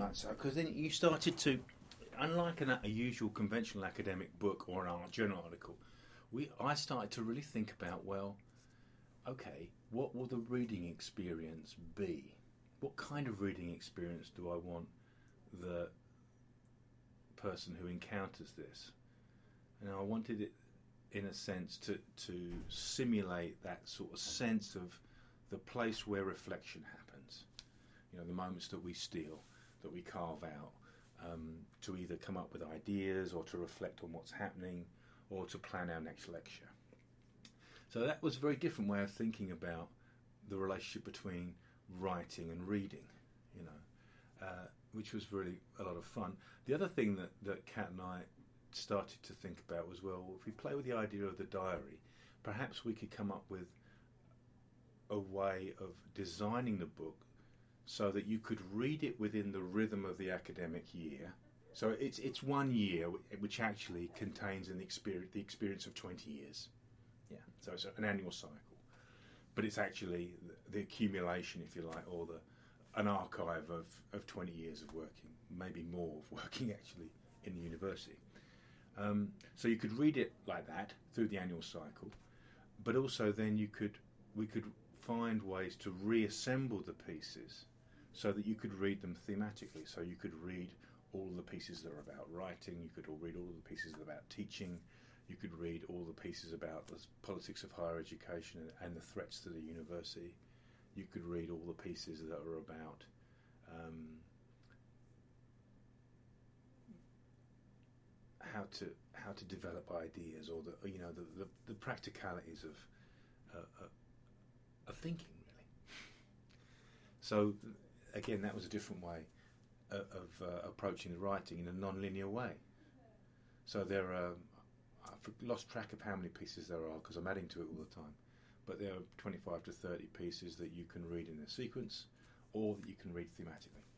much so, because then you started to, unlike a usual conventional academic book or an art journal article, I started to really think about, well, okay, what will the reading experience be? What kind of reading experience do I want the person who encounters this? And I wanted it, in a sense, to simulate that sort of sense of the place where reflection happens. You know, the moments that we steal, that we carve out, to either come up with ideas or to reflect on what's happening or to plan our next lecture. So that was a very different way of thinking about the relationship between writing and reading, you know, which was really a lot of fun. The other thing that Kat and I started to think about was, well, if we play with the idea of the diary, perhaps we could come up with a way of designing the book so that you could read it within the rhythm of the academic year. So it's 1 year which actually contains the experience of 20 years. Yeah. So it's an annual cycle. But it's actually the accumulation, if you like, or an archive of 20 years of working, maybe more of working actually in the university. So you could read it like that through the annual cycle, but also then we could find ways to reassemble the pieces so that you could read them thematically. So you could read all of the pieces that are about writing, you could read all of the pieces about teaching, you could read all the pieces about the politics of higher education and the threats to the university. You could read all the pieces that are about how to develop ideas, or the practicalities of thinking, really. So again, that was a different way of approaching the writing in a non-linear way. So there are, I've lost track of how many pieces there are because I'm adding to it all the time, but there are 25 to 30 pieces that you can read in a sequence or that you can read thematically.